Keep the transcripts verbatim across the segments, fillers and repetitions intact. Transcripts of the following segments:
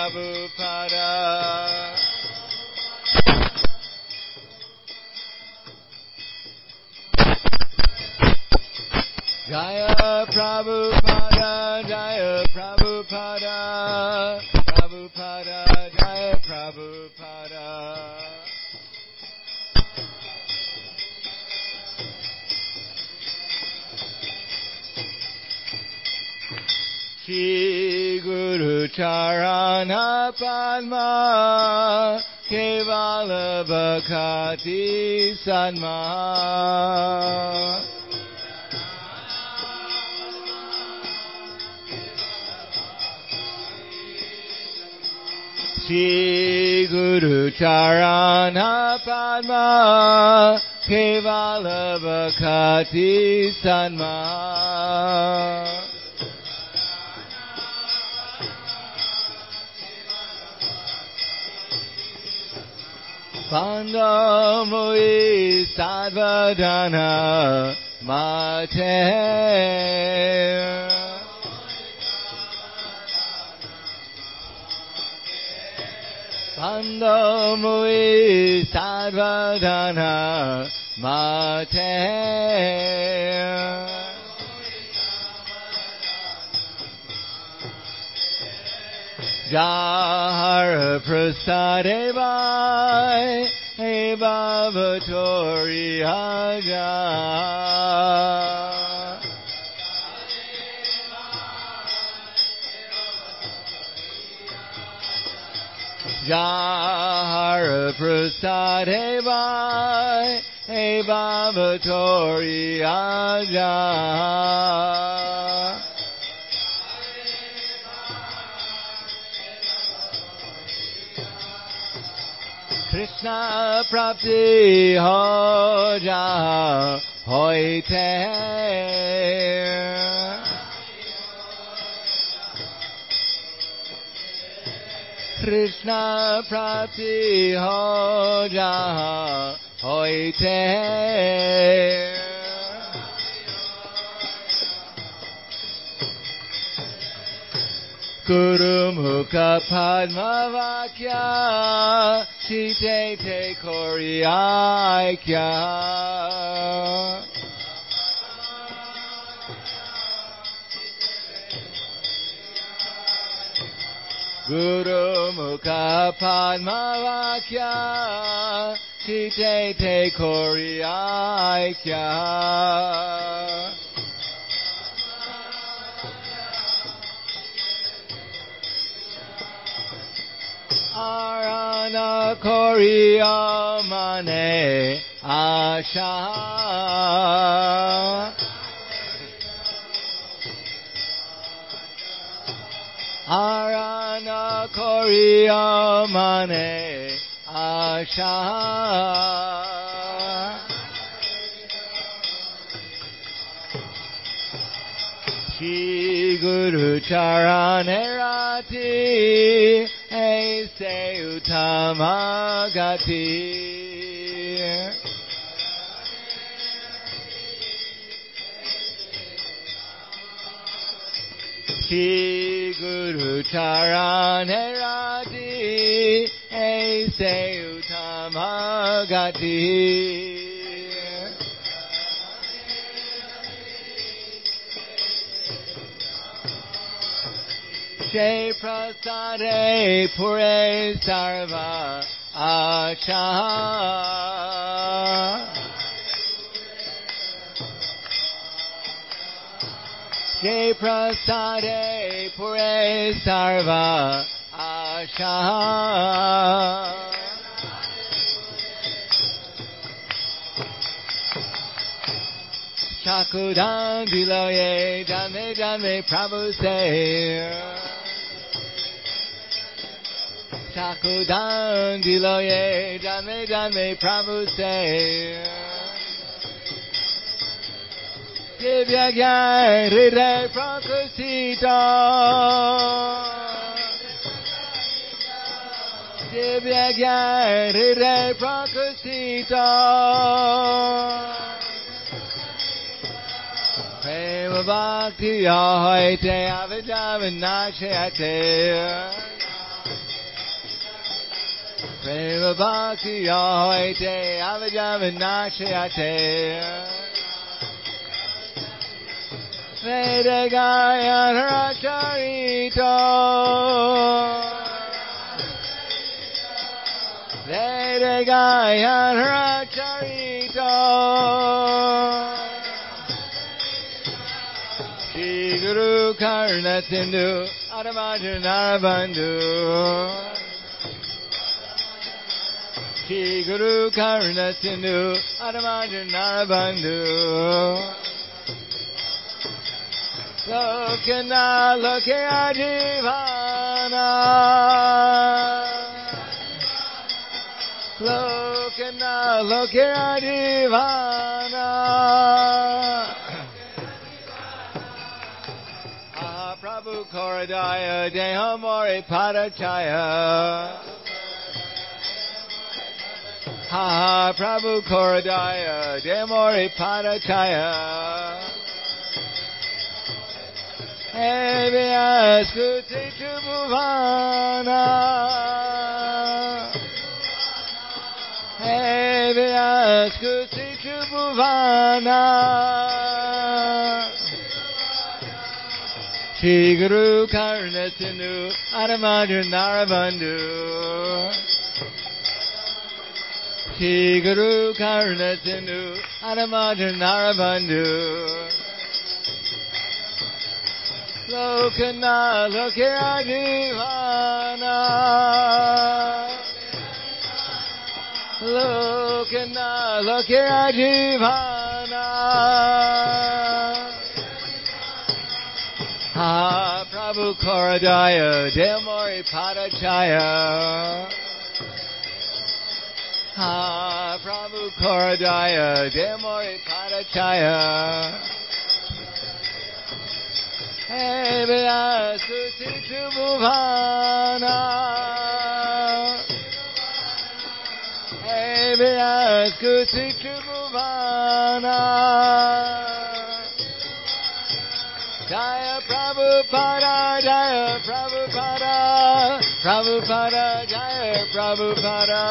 Prabhupada. Jaya Prabhupada, Jaya Prabhupada, Prabhupada, Jaya Prabhupada. Shri Guru Charana Padma Kevala Bhakati Sadma Shri Guru Charana Padma Kevala Bhakati Sadma Pandamui Sadvadana Mate Pandamui Sadvadana Mate Jahara Prasade Vai Hey Bhavatori Aja Jahara Prasade Vai Hey Bhavatori Aja Krishna Prapti Ho Jaha Hoite Krishna Prapti Ho Jaha Hoite Guru Mukha Padma Vakya Chite Te Koriaikya Guru Mukha Padma Vakya Chite Te Koriaikya Arana Koriya Mane Asha Arana Koriya Mane Asha Shri Guru Charane Rati Aise Uttamagati Shri Guru Charane Rati Aise Uttamagati Shri Prasade Pure Sarva Acha Shri Prasade Pure Sarva Asha Shakudan Diloye Jame Jame Prabhu Say Shakudan Diloye Jame Jame Prabhu Say Divya Gyan Hriday Prakasita Divya Gyan Hriday Prakasita Prema Bhakti Ahoite Avijavanasyate Prema Bhakti Yoite Avajavanashayate Vedagaya Racharito Vedagaya Racharito Shri Guru Karna Sindhu Adamajanarabandhu Shri Guru Karna Sindhu Adamajanarabandhu Lokana Lokya Jivana Lokana Lokya Jivana Ah Prabhu Koradaya Dehamori Padachaya Ha Prabhu Koradaya Dehamori Padachaya Evias Kuti Chubuvana Evias Kuti Chubuvana Shri Guru Karna Sindhu Adamajanarabandhu Shri Guru Karna Sindhu Adamajanarabandhu Lokana Lokya Jivana Lokana Lokya Jivana Ha Prabhu Koradaya Dehamori Padachaya Ha Prabhu Koradaya Dehamori Padachaya Evias Kuti Chubuvana Evias Kuti Chubuvana Jaya Prabhupada Jaya Prabhupada Prabhupada Jaya Prabhupada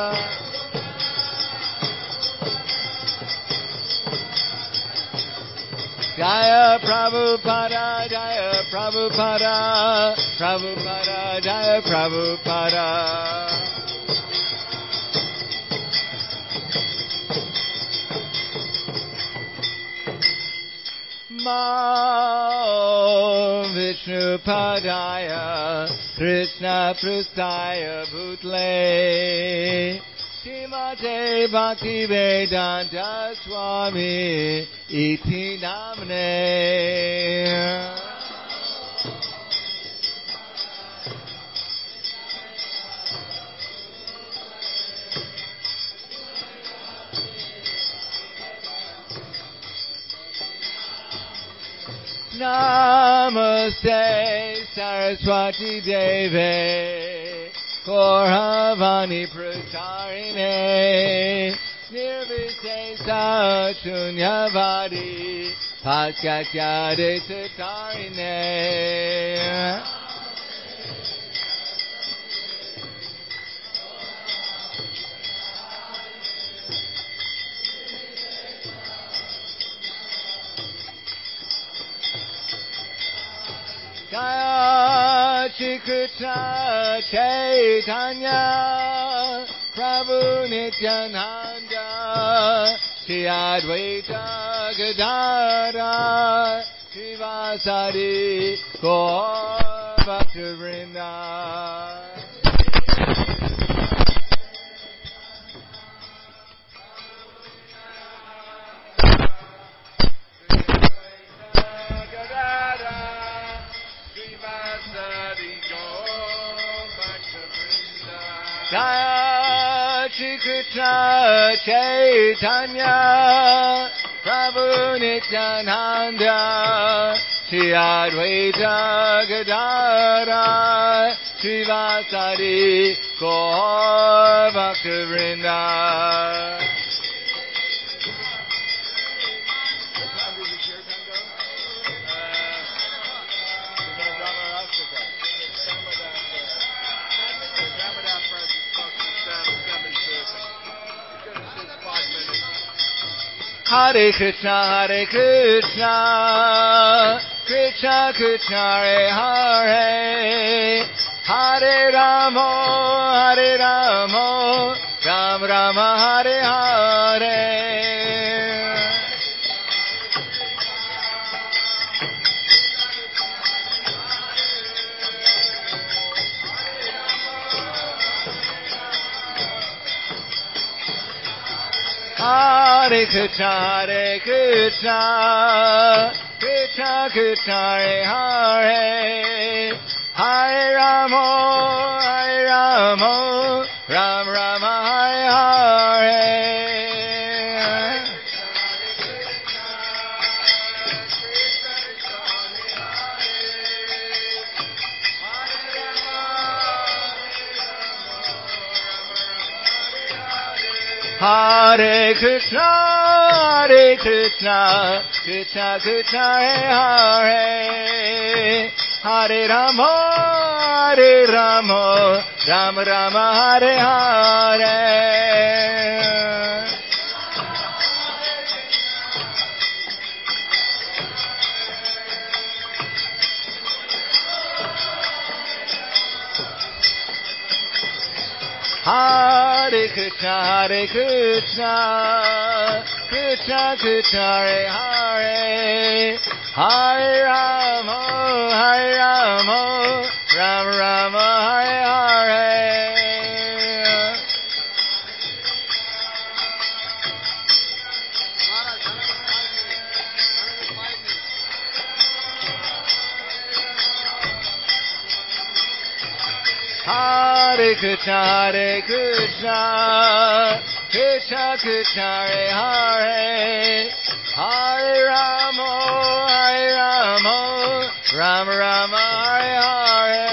Jaya Prabhupada, Jaya Prabhupada, Prabhupada, Jaya Prabhupada. Ma Vishnu Padaya, Krishna Prustaya Bhutle. Shrimate Bhakti Vedanta Swami Iti Namne Namaste Saraswati Deve Koravani Pracharine Nirvisesa Shunyavadi Paskatyade Satarine Jaya Shri Krishna Chaitanya Prabhu Nityananda Shri Advaita Gadadhara Srivasadi Gaur Bhaktivinoda Jaya Shri Krishna Chaitanya Prabhu Nityananda Shri Advaita Gadadhara Srivasadi Gaur Bhaktivinoda. Hare Krishna, Hare Krishna, Krishna Krishna, Hare Hare, Hare Rama, Hare Rama, Ram Rama, Hare Hare. Hare Krishna, Hare Krishna, Krishna Krishna, Hare Hare, Hare Rama, Hare Rama, Ram Rama, Hare Hare. Hare Krishna, Hare Krishna, Krishna Krishna, Hare Hare, Hare Rama, Hare Rama, Rama Rama, Hare Hare. Hare Krishna, Hare Krishna, Krishna Krishna, Hare Hare, Hare Rama, Hare Rama, Rama Rama, Hare Hare. Hare Krishna, Hare Krishna, Krishna Krishna, Hare Hare, Hare Rama, Hare Rama, Rama Rama, Hare Hare.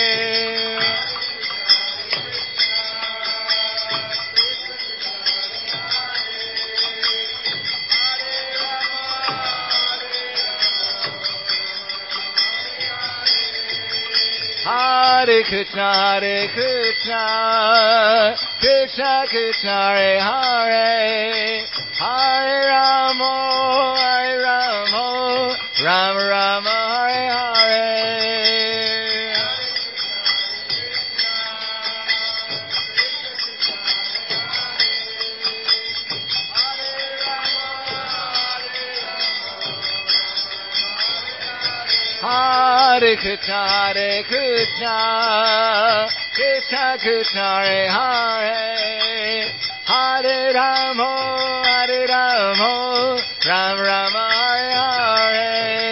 Hare Krishna, Hare Krishna, Krishna Krishna, Hare Hare, Hare Rama, Hare Rama, Rama Rama, Hare Hare. Hare Krishna, Hare Krishna, Krishna Krishna, Hare Hare, Hare Rama, Hare Rama, Rama Rama, Hare Hare.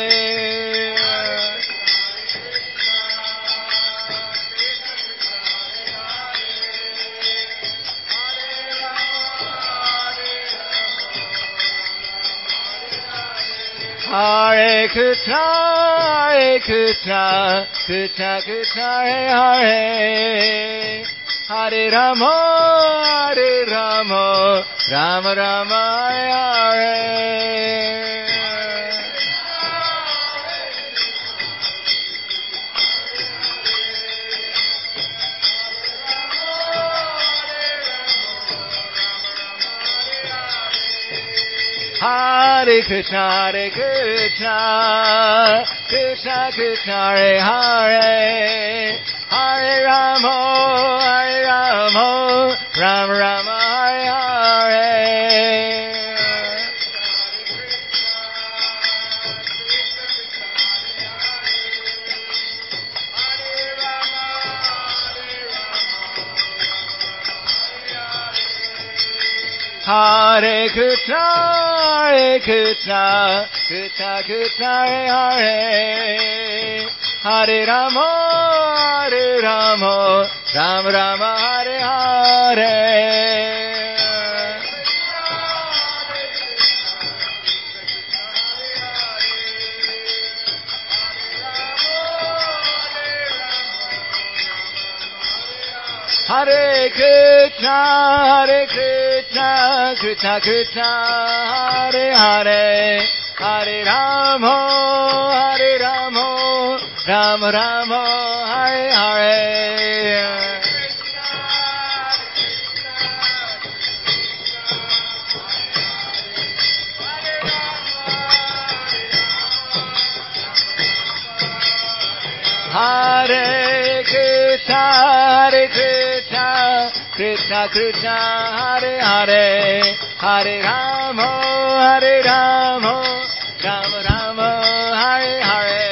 Hare Krishna, Hare Krishna, Krishna Krishna, Hare Hare, Hare Rama, Hare Rama, Rama Rama, Hare Hare. Hare Krishna, Hare Krishna, Krishna Krishna, Hare Hare, Hare Rama, Hare Rama, Rama Rama, Hare Hare. Hare Krishna, Hare Krishna, Krishna Krishna, Hare Hare, Hare Rama, Hare Rama, Rama Rama, Hare Hare. Hare Krishna, Hare Krishna, Krishna Krishna, Hare Hare, Hare Rama, Hare Rama, Rama Rama, Hare Hare. Hare Krishna, Hare Krishna, Krishna Krishna, Hare Hare, Hare Rama, Hare Rama, Rama Rama, Hare Hare.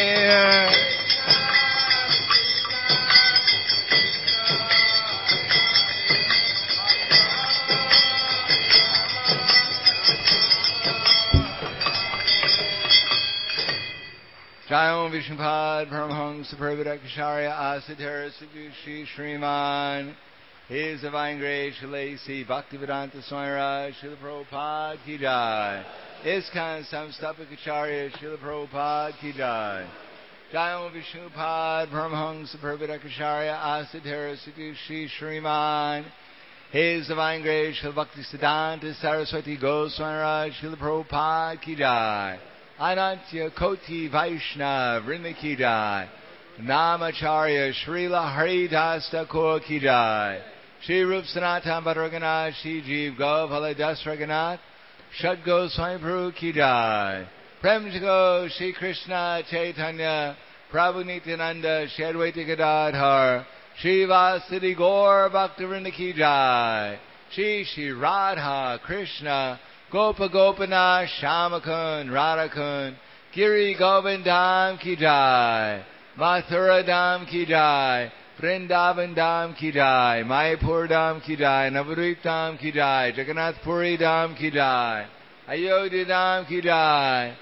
Jayam Vishnupad Paramahansa Prabhudakacharya Asadhara Sadhushi Shriman His Divine Grace Shalasi Bhaktivedanta Swami Raj Srila Prabhupada Ki Jai ISKCON Samstapakacharya Srila Prabhupada Ki Jai Jayam Vishnupad Paramahansa Prabhudakacharya Asadhara Sadhushi Shriman His Divine Grace Srila Bhaktisiddhanta Saraswati Goswami Raj Srila Prabhupada Ki Jai Anantya Koti Vaishnav Vrinda Ki Jai Namacharya Srila Haridas Thakur Ki Jai Shri Rup Sanatan Bhadraganath Shri Jeev Govala Das Raghunath Shad Goswami Prabhu Ki Jai Prem Jago Shri Krishna Chaitanya Prabhu Nityananda Shri Advaita Gadadhar Shri Vasudeva Gaur Bhaktivinoda Ki Jai Shri Shri Radha Krishna Gopa Gopinath Shamakun Radhakun Giri Govindam Ki Jai Mathura Dham Ki Jai Vrindavan Dham Ki Jai Mayapur Dham Ki Jai Navadvip Dham Ki Jai Jagannath Puri Dham Ki Jai Ayodhya Dham Ki Jai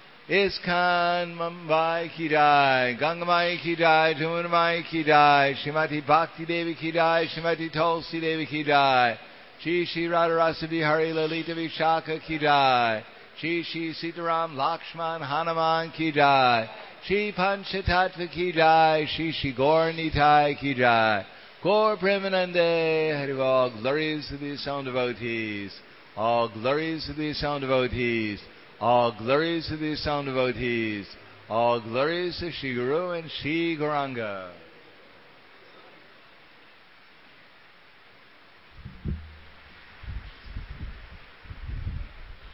ISKCON Mumbai Ki Jai Gangamai Ki Jai Jamunamai Ki Jai Srimati Bhakti Devi Ki Jai Srimati Tulsi Devi Ki Jai Shri Shri Radharasa Bihari Lalita Vishaka Ki Jai Shri Shri Sitaram Lakshman Hanuman Ki Jai Shri Panchatattva Ki Jai Shri Shri Gaur Nitai Ki Jai Gaur Premanande Hariva. All glories to the sound devotees. All glories to the sound devotees. All glories to the sound devotees. All glories to Shri Guru and Shri Gauranga.